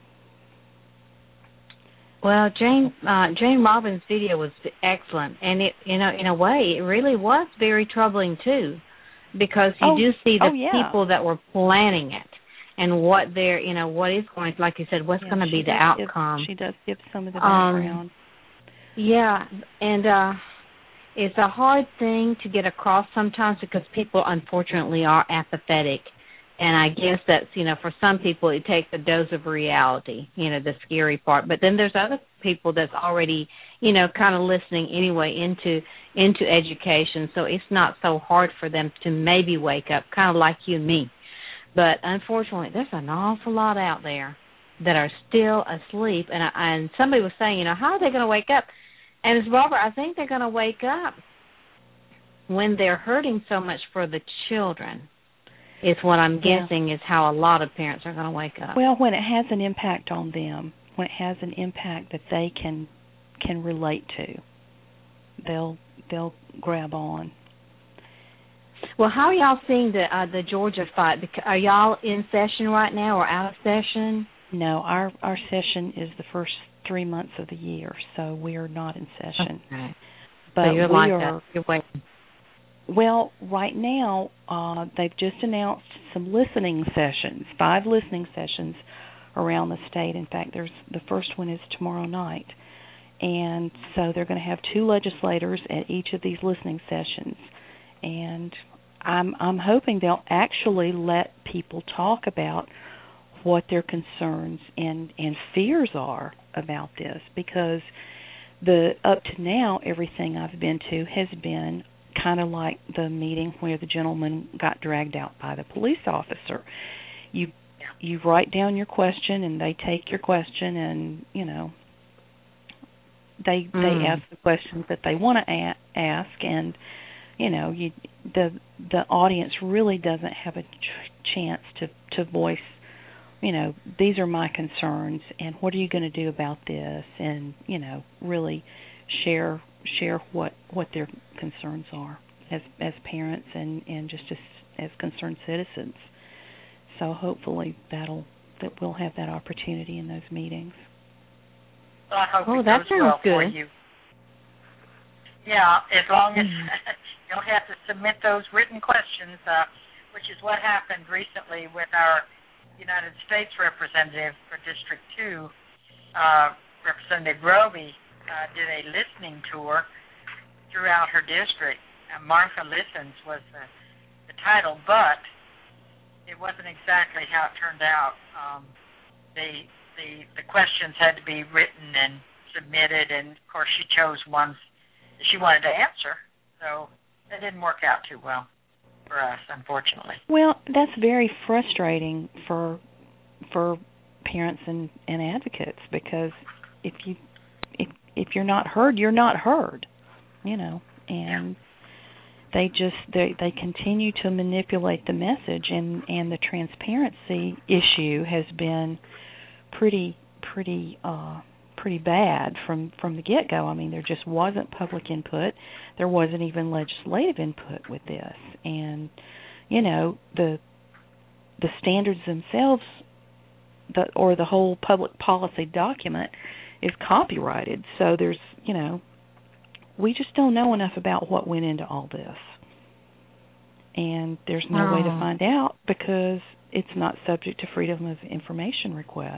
Well, Jane uh, Jane Robbins' video was excellent, and it, you know, in a way, it really was very troubling too, because you oh, do see the oh, yeah. people that were planning it. And what they're, you know, what is going to, like you said, what's yeah, going to be the give, outcome. she does give some of the background. Um, yeah, and uh, it's a hard thing to get across sometimes because people, unfortunately, are apathetic. And I guess that's, you know, for some people it takes a dose of reality, you know, the scary part. But then there's other people that's already, you know, kind of listening anyway into into education. So it's not so hard for them to maybe wake up, kind of like you and me. But unfortunately, there's an awful lot out there that are still asleep. And I, and somebody was saying, you know, how are they going to wake up? And it's Barbara, I think they're going to wake up when they're hurting so much for the children. Is what I'm guessing yeah. is how a lot of parents are going to wake up. Well, when it has an impact on them, when it has an impact that they can can relate to, they'll they'll grab on. Well, how are y'all seeing the uh, the Georgia fight? Are y'all in session right now or out of session? No, our our session is the first three months of the year, so we are not in session. Okay. But so you're we like are. that. You're waiting. Well, right now uh, they've just announced some listening sessions, five listening sessions around the state. In fact, there's the first one is tomorrow night, and so they're going to have two legislators at each of these listening sessions, and I'm I'm hoping they'll actually let people talk about what their concerns and, and fears are about this, because the up to now everything I've been to has been kind of like the meeting where the gentleman got dragged out by the police officer. You you write down your question and they take your question and, you know, they mm. they ask the questions that they want to a- ask and, you know, you the the audience really doesn't have a ch- chance to, to voice, you know, these are my concerns and what are you going to do about this, and, you know, really share share what, what their concerns are as as parents and, and just as, as concerned citizens. So hopefully that'll that we'll have that opportunity in those meetings. Well, I hope oh, it that goes sounds well good. for you. Yeah, as long as you'll have to submit those written questions, uh, which is what happened recently with our United States representative for District two, uh, Representative Roby. Uh, did a listening tour throughout her district. Uh, Martha Listens was the, the title, but it wasn't exactly how it turned out. Um, the, the the questions had to be written and submitted, and of course she chose ones that she wanted to answer. So that didn't work out too well for us, unfortunately. Well, that's very frustrating for for parents and, and advocates, because if you if if you're not heard, you're not heard, you know, and they just they they continue to manipulate the message, and, and the transparency issue has been pretty pretty uh, pretty bad from, from the get-go. I mean, there just wasn't public input. There wasn't even legislative input with this, and you know, the the standards themselves, the or the whole public policy document is copyrighted, so there's, you know, we just don't know enough about what went into all this. and there's no oh. way to find out because it's not subject to freedom of information requests.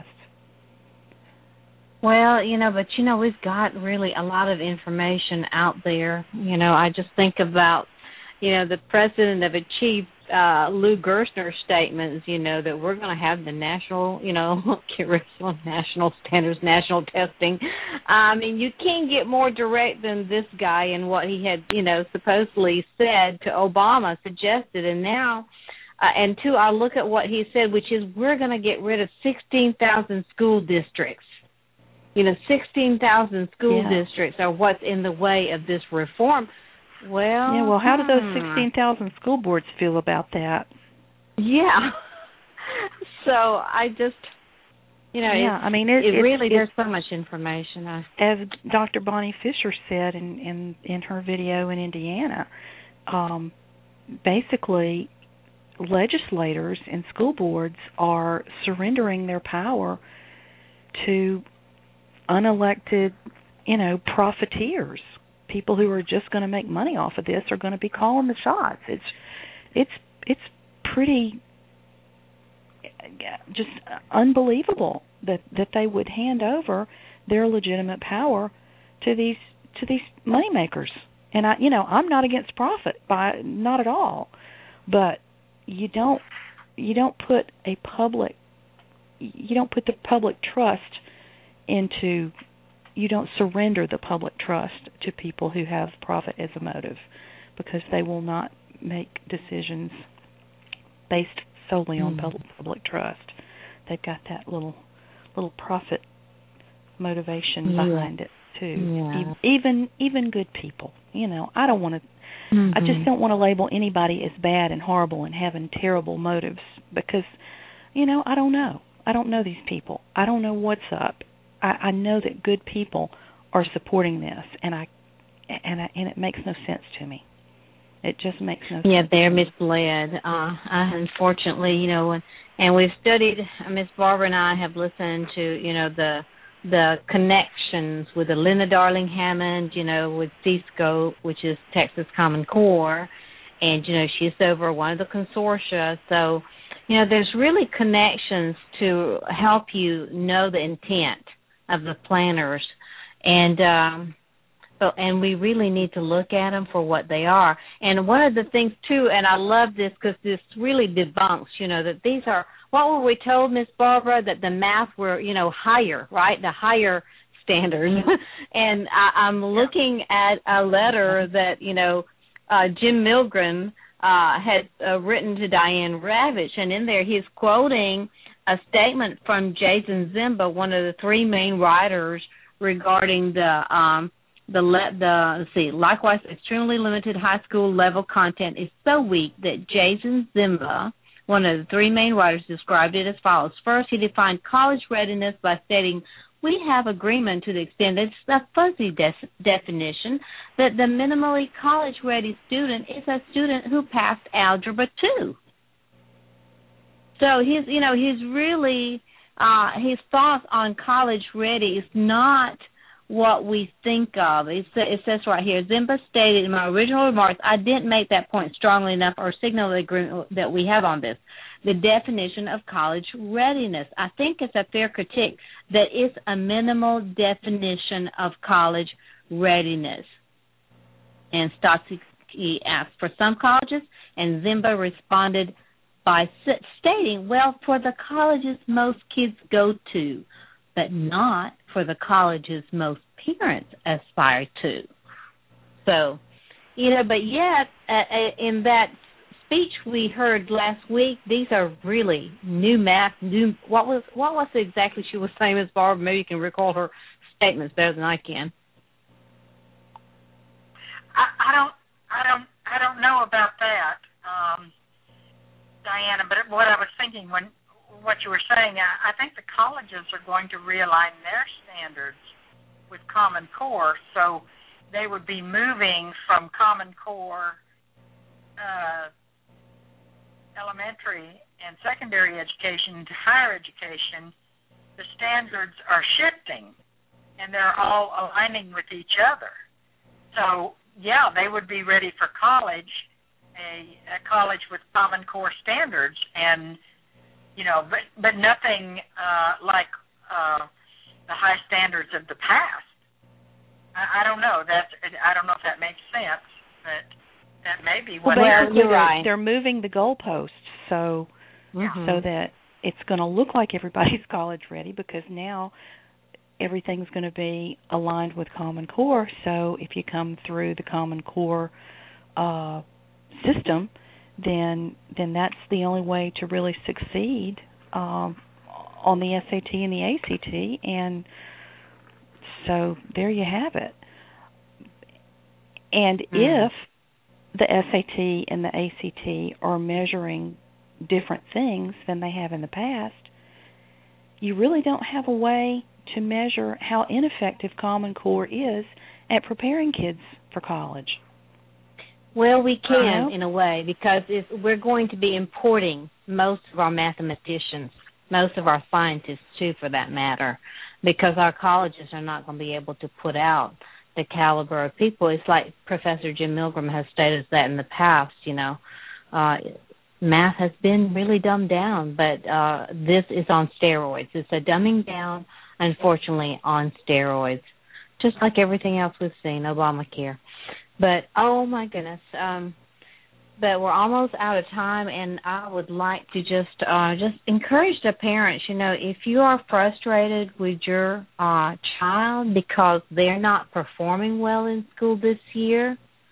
Well, you know, but, you know, we've got really a lot of information out there. You know, I just think about, you know, the president of Achieve, uh, Lou Gerstner's statements, you know, that we're going to have the national, you know, curriculum, national standards, national testing. I mean, you can't get more direct than this guy and what he had, you know, supposedly said to Obama, suggested. And now, uh, and two, I look at what he said, which is we're going to get rid of sixteen thousand school districts. You know, sixteen thousand school yeah. districts are what's in the way of this reform. Well, yeah. Well, how hmm. do those sixteen thousand school boards feel about that? Yeah. So I just, you know, yeah. it's, I mean, it, it it's, really it's, there's so much information. I, as Doctor Bonnie Fisher said in, in in her video in Indiana, um, basically, legislators and school boards are surrendering their power to unelected, you know, profiteers. People who are just going to make money off of this are going to be calling the shots. It's, it's, it's pretty, just unbelievable that that they would hand over their legitimate power to these to these moneymakers. And I, you know, I'm not against profit, by not at all, but you don't you don't put a public you don't put the public trust into, you don't surrender the public trust to people who have profit as a motive, because they will not make decisions based solely on mm. public, public trust. They've got that little little profit motivation yeah. behind it too. Yeah. Even even good people, you know. I don't want to. Mm-hmm. I just don't want to label anybody as bad and horrible and having terrible motives, because, you know, I don't know. I don't know these people. I don't know what's up. I, I know that good people are supporting this, and I and I, and it makes no sense to me. It just makes no yeah, sense. Yeah, they're misled. Uh, I, unfortunately, you know, and, and we've studied. Miss Barbara and I have listened to, you know, the the connections with the Linda Darling Hammond, you know, with C-Scope, which is Texas Common Core, and you know, she's over one of the consortia. So, you know, there's really connections to help you know the intent of the planners, and um, so and we really need to look at them for what they are. And one of the things too, and I love this because this really debunks, you know, that these are, what were we told, Miss Barbara, that the math were, you know, higher, right, the higher standards. And I, I'm looking at a letter that, you know, uh, Jim Milgren uh, had uh, written to Diane Ravitch, and in there he's quoting a statement from Jason Zimba, one of the three main writers regarding the um, the le- the let's see. Likewise, extremely limited high school level content is so weak that Jason Zimba, one of the three main writers, described it as follows. First, he defined college readiness by stating, "We have agreement to the extent it's a fuzzy de- definition that the minimally college-ready student is a student who passed Algebra two." So his, you know, he's really uh, his thoughts on college ready is not what we think of. It, it says right here, Zimba stated in my original remarks, I didn't make that point strongly enough or signal the agreement that we have on this. The definition of college readiness. I think it's a fair critique that it's a minimal definition of college readiness. And Stotsky asked for some colleges, and Zimba responded by stating, well, for the colleges most kids go to, but not for the colleges most parents aspire to. So, you know, but yet, uh, in that speech we heard last week, these are really new math, new, what was what was exactly she was saying, Miz Barbara? Maybe you can recall her statements better than I can. I, I don't, I don't, I don't know about that. Um, Diana, but what I was thinking when what you were saying, I, I think the colleges are going to realign their standards with Common Core, so they would be moving from Common Core uh, elementary and secondary education to higher education. The standards are shifting, and they're all aligning with each other. So, yeah, they would be ready for college, a, a college with Common Core standards, and you know, but but nothing uh, like uh, the high standards of the past. I, I don't know. That's I don't know if that makes sense, but that may be what. Well, Well, you're they're, right. they're moving the goalposts so Mm-hmm. so that it's going to look like everybody's college ready, because now everything's going to be aligned with Common Core. So if you come through the Common Core uh, system, then then that's the only way to really succeed um, on the S A T and the A C T. And so there you have it. And mm. if the S A T and the A C T are measuring different things than they have in the past, you really don't have a way to measure how ineffective Common Core is at preparing kids for college. Well, we can, uh-huh. in a way, because if we're going to be importing most of our mathematicians, most of our scientists, too, for that matter, because our colleges are not going to be able to put out the caliber of people. It's like Professor Jim Milgram has stated that in the past, you know. Uh, math has been really dumbed down, but uh, this is on steroids. It's a dumbing down, unfortunately, on steroids, just like everything else we've seen, Obamacare. But, oh, my goodness, um, but we're almost out of time, and I would like to just uh, just encourage the parents, you know, if you are frustrated with your uh, child because they're not performing well in school this year,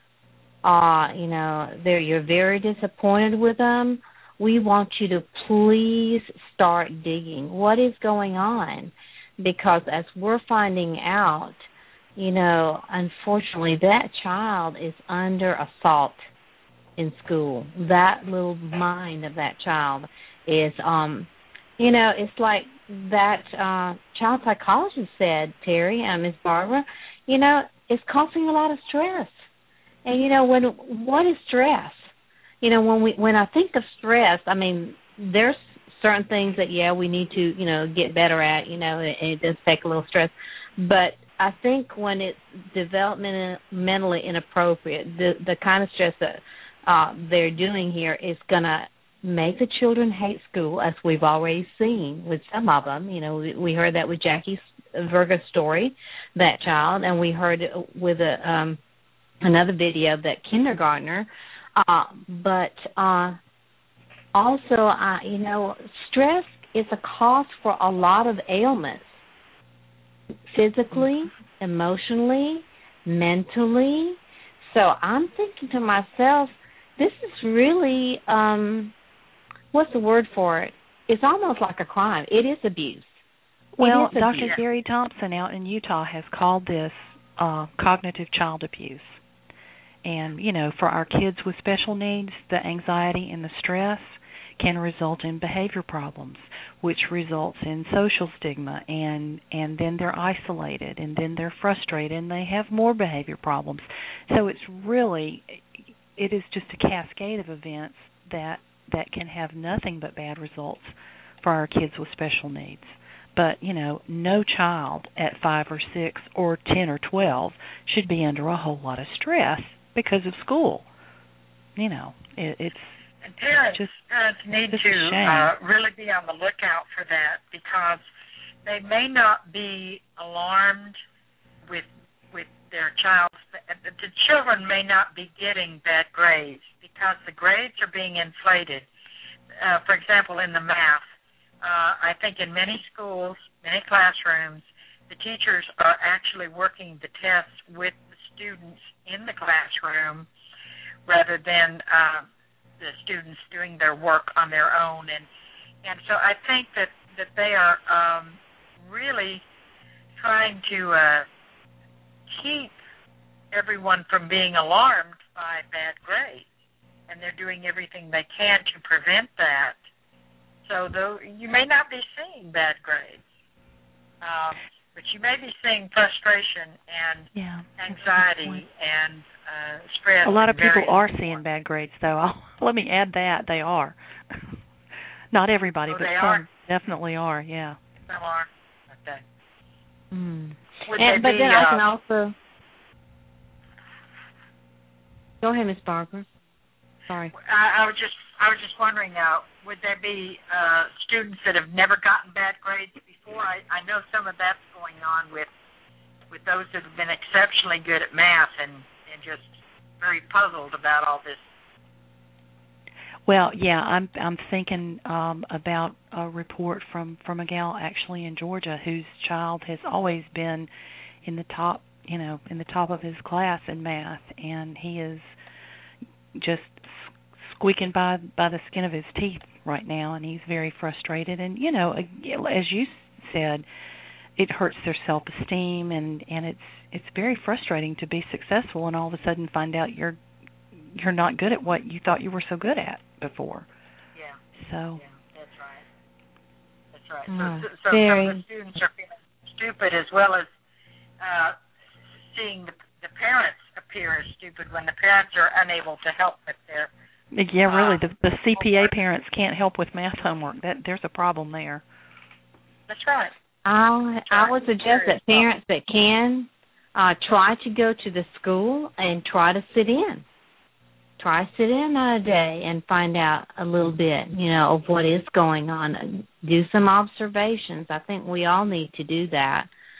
uh, you know, they're, you're very disappointed with them, we want you to please start digging. What is going on? Because as we're finding out, you know, unfortunately, that child is under assault in school. That little mind of that child is, um, you know, it's like that uh, child psychologist said, Terry and Miz Barbara, you know, it's causing a lot of stress. And, you know, when what is stress? You know, when we when I think of stress, I mean, there's certain things that, yeah, we need to, you know, get better at, you know, and it does take a little stress. But I think when it's developmentally inappropriate, the the kind of stress that uh, they're doing here is going to make the children hate school, as we've already seen with some of them. You know, we, we heard that with Jackie Verga's story, that child, and we heard it with a, um, another video, that kindergartner. Uh, but uh, also, uh, you know, stress is a cause for a lot of ailments. Physically, emotionally, mentally. So I'm thinking to myself, this is really, um, what's the word for it? It's almost like a crime. It is abuse. Well, it is Doctor abuse. Gary Thompson out in Utah has called this uh, cognitive child abuse. And, you know, for our kids with special needs, the anxiety and the stress can result in behavior problems, which results in social stigma, and and then they're isolated, and then they're frustrated, and they have more behavior problems. So it's really, it is just a cascade of events that that can have nothing but bad results for our kids with special needs. But, you know, no child at five or six or ten or twelve should be under a whole lot of stress because of school. You know, it, it's And parents, just, parents need just to uh, really be on the lookout for that, because they may not be alarmed with with their child's. The children may not be getting bad grades because the grades are being inflated. Uh, for example, in the math, uh, I think in many schools, many classrooms, the teachers are actually working the tests with the students in the classroom rather than uh, the students doing their work on their own, and and so I think that, that they are um, really trying to uh, keep everyone from being alarmed by bad grades, and they're doing everything they can to prevent that. So though you may not be seeing bad grades, um, but you may be seeing frustration and yeah, anxiety and uh, stress. A lot of people are important. seeing bad grades, though. I'll, let me add that. They are. Not everybody, oh, but some are? definitely are, yeah. Some are. Okay. Mm. Would And, they but be, then uh, I can also... Go ahead, Miz Barbara. Sorry. I, I was just I was just wondering now, would there be uh, students that have never gotten bad grades before? I, I know some of that's going on with with those that have been exceptionally good at math and, and just very puzzled about all this. Well, yeah, I'm I'm thinking um, about a report from, from a gal actually in Georgia whose child has always been in the top, you know, in the top of his class in math, and he is just squeaking by by the skin of his teeth right now, and he's very frustrated. And you know, as you said, it hurts their self-esteem, and, and it's it's very frustrating to be successful and all of a sudden find out you're you're not good at what you thought you were so good at before. Yeah. So. Yeah, that's right. That's right. Oh, so, so very... some of the students are feeling stupid as well as uh, seeing the, the parents appear as stupid when the parents are unable to help with their. Yeah, really, uh, the the C P A parents can't help with math homework. That there's a problem there. That's right. I I would suggest that parents that can uh, try to go to the school and try to sit in. Try to sit in on a day and find out a little bit, you know, of what is going on. Do some observations. I think we all need to do that,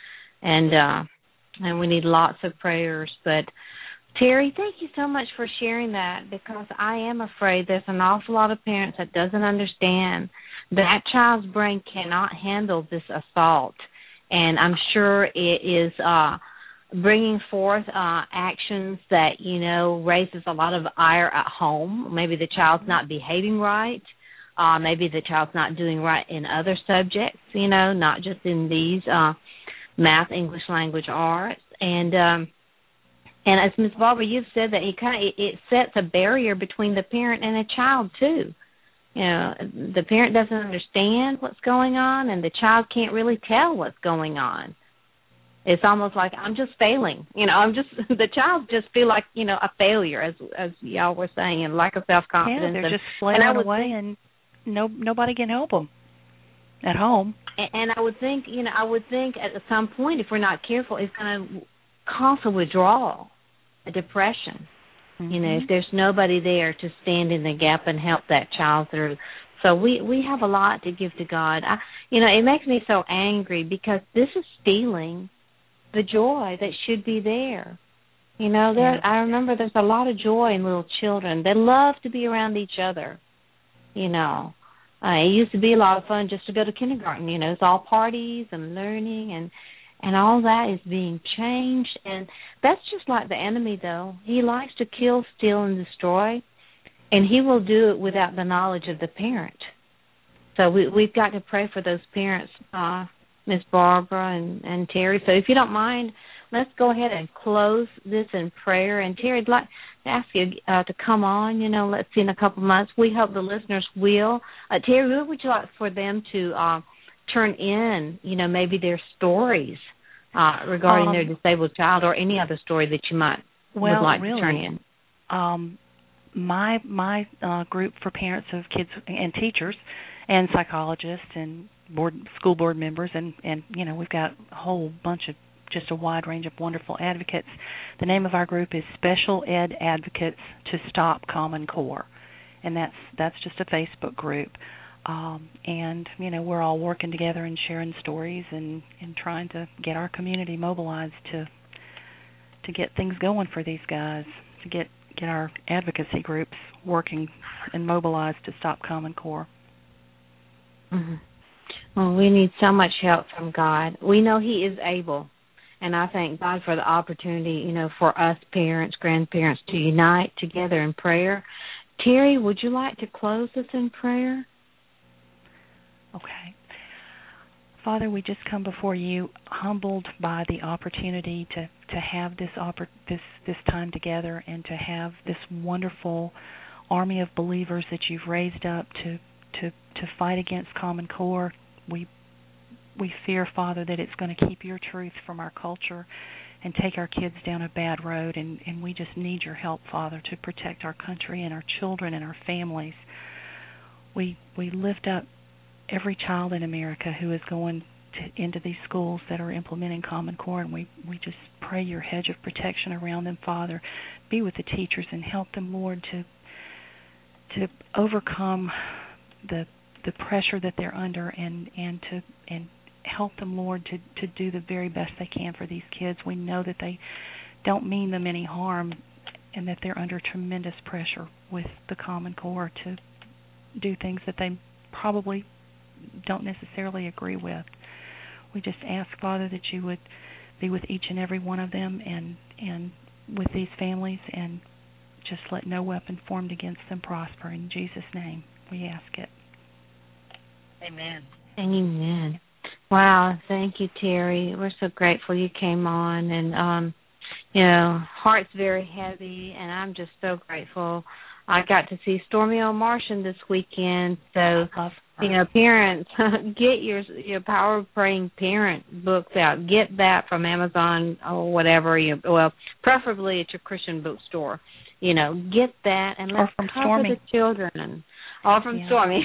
and uh, and we need lots of prayers. But Terry, thank you so much for sharing that, because I am afraid there's an awful lot of parents that doesn't understand that child's brain cannot handle this assault, and I'm sure it is uh, bringing forth uh, actions that, you know, raises a lot of ire at home. Maybe the child's not behaving right. Uh, maybe the child's not doing right in other subjects, you know, not just in these uh, math, English language arts. And um, and as Miz Barbara, you've said that it kind of, it, it sets a barrier between the parent and a child too. You know, the parent doesn't understand what's going on, and the child can't really tell what's going on. It's almost like I'm just failing. You know, I'm just the child just feel like, you know, a failure, as as y'all were saying, and lack of self confidence. Yeah, they're and, just flailing away, think, and no nobody can help them at home. And, and I would think, you know, I would think at some point, if we're not careful, it's going to cause a withdrawal, a depression. Mm-hmm. You know, if there's nobody there to stand in the gap and help that child through. So we, we have a lot to give to God. I, you know, it makes me so angry because this is stealing the joy that should be there. You know, there. I remember there's a lot of joy in little children. They love to be around each other. You know, uh, it used to be a lot of fun just to go to kindergarten. You know, it's all parties and learning, and and all that is being changed. And that's just like the enemy, though. He likes to kill, steal, and destroy, and he will do it without the knowledge of the parent. So we, we've got to pray for those parents, uh, Miz Barbara and, and Terry. So if you don't mind, let's go ahead and close this in prayer. And Terry, I'd like to ask you uh, to come on, you know, let's see in a couple months. We hope the listeners will. Uh, Terry, what would you like for them to uh, turn in, you know, maybe their stories uh, regarding um, their disabled child, or any other story that you might well, would like really, to turn in? Um, my my uh, group for parents of kids and teachers and psychologists and board school board members, and, and you know, we've got a whole bunch of just a wide range of wonderful advocates. The name of our group is Special Ed Advocates to Stop Common Core, and that's that's just a Facebook group. Um, and you know, we're all working together and sharing stories and, and trying to get our community mobilized to to get things going for these guys, to get get our advocacy groups working and mobilized to stop Common Core. Mm-hmm. Well, we need so much help from God. We know He is able, and I thank God for the opportunity, you know, for us parents, grandparents to unite together in prayer. Terry, would you like to close us in prayer? Okay. Father, we just come before you humbled by the opportunity to, to have this, oppor- this this time together, and to have this wonderful army of believers that you've raised up to to, to fight against Common Core. We we fear, Father, that it's going to keep your truth from our culture and take our kids down a bad road, and, and we just need your help, Father, to protect our country and our children and our families. We we lift up every child in America who is going to, into these schools that are implementing Common Core, and we, we just pray your hedge of protection around them, Father. Be with the teachers and help them, Lord, to to overcome the the pressure that they're under, and, and to and help them, Lord, to, to do the very best they can for these kids. We know that they don't mean them any harm, and that they're under tremendous pressure with the Common Core to do things that they probably don't necessarily agree with. We just ask, Father, that you would be with each and every one of them, and and with these families, and just let no weapon formed against them prosper. In Jesus' name we ask it. Amen. Amen. Wow, thank you, Terry. We're so grateful you came on, and um, you know, heart's very heavy, and I'm just so grateful. I got to see Stormy O. Martian this weekend, so you know, parents, get your your Power of Praying Parent books out. Get that from Amazon or whatever. You well, preferably at your Christian bookstore. You know, get that, and let's from cover Stormy. the children. Or from yeah. Stormy.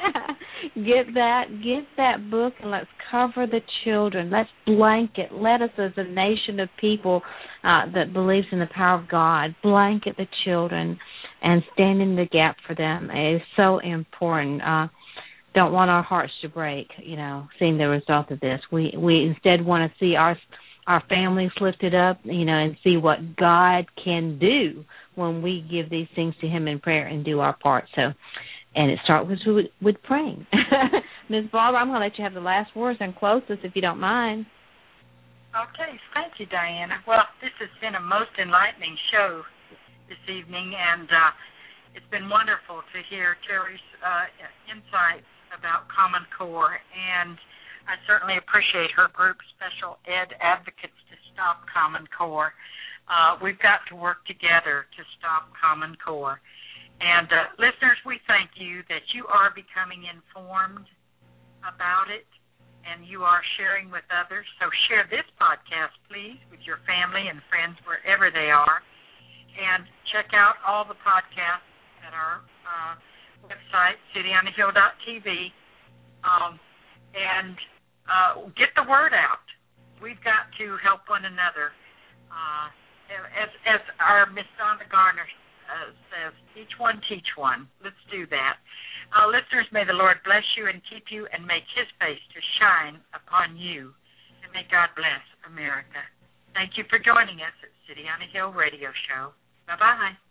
Get that, get that book, and let's cover the children. Let's blanket. Let us, as a nation of people uh, that believes in the power of God, blanket the children and stand in the gap for them. It is so important. Uh, don't want our hearts to break, you know, seeing the result of this. We we instead want to see our our families lifted up, you know, and see what God can do when we give these things to Him in prayer and do our part. So. And it starts with, with praying. Miz Barbara, I'm going to let you have the last words and close this if you don't mind. Okay, thank you, Diana. Well, this has been a most enlightening show this evening, and uh, it's been wonderful to hear Terry's uh, insights about Common Core, and I certainly appreciate her group, Special Ed Advocates to Stop Common Core. Uh, we've got to work together to stop Common Core. And uh, listeners, we thank you that you are becoming informed about it, and you are sharing with others. So share this podcast, please, with your family and friends wherever they are. And check out all the podcasts at our uh, website, city on the hill dot t v, um, and uh, get the word out. We've got to help one another. Uh, as, as our Miss Donna Garner Uh, says, each one teach one. Let's do that. Uh, listeners, may the Lord bless you and keep you and make His face to shine upon you. And may God bless America. Thank you for joining us at City on a Hill Radio Show. Bye-bye.